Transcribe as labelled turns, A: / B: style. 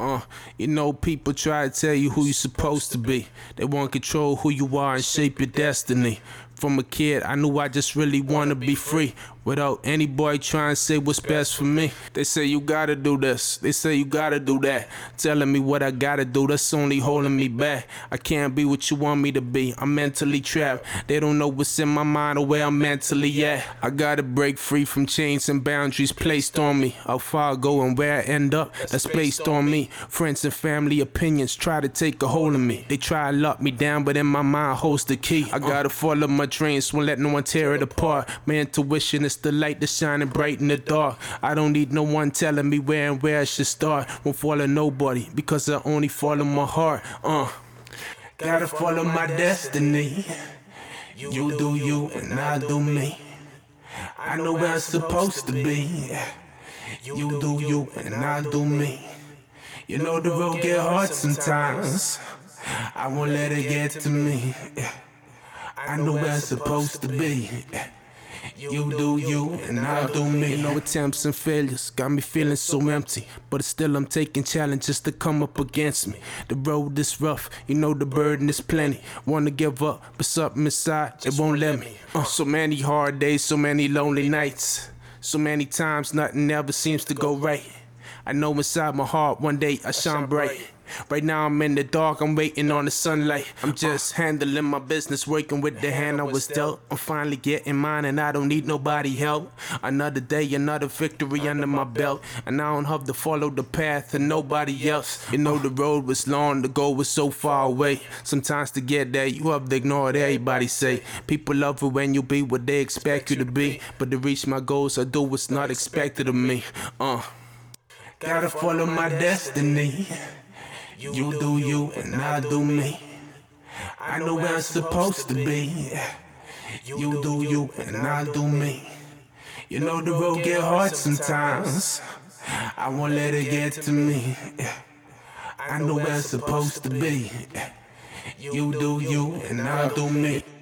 A: You know, people try to tell you who you're supposed to be. They want to control who you are and shape your destiny. From a kid, I knew I just really want to be free, without any boy trying to say what's best for me. They say you gotta do this, they say you gotta do that, telling me what I gotta do, that's only holding me back. I can't be what you want me to be, I'm mentally trapped. They don't know what's in my mind or where I'm mentally at. I gotta break free from chains and boundaries placed on me. How far I go and where I end up, that's placed on me. Friends and family opinions try to take a hold of me. They try to lock me down, but in my mind holds the key. I gotta follow my dreams, won't let no one tear it apart. My intuition is the light that's shining bright in the dark. I don't need no one telling me where and where I should start. Won't follow nobody, because I only follow my heart. Gotta follow my destiny. You do you and I do me. I know where I'm supposed to be. You do you and I do me. You know the road get hard sometimes. I won't let it get to me. I know where I'm supposed to be. You do you and I do me. You know, attempts and failures got me feeling so empty, but still I'm taking challenges to come up against me. The road is rough, you know the burden is plenty. Wanna give up, but something inside, it won't let me. So many hard days, so many lonely nights. So many times nothing ever seems to go right. I know inside my heart one day I shine bright. Right now I'm in the dark, I'm waiting on the sunlight. I'm just handling my business, working with the hand I was dealt. I'm finally getting mine and I don't need nobody help. Another day, another victory under my belt, and I don't have to follow the path of nobody else. You know the road was long, the goal was so far away. Sometimes to get there, you have to ignore what everybody say. People love it when you be what they expect you to be, but to reach my goals, I do what's not expected of me. Gotta follow my destiny. You do you and I do me. I know where I'm supposed to be. You do you and I do me. You know the road get hard sometimes. I won't let it get to me. I know where I'm supposed to be. You do you and I do me.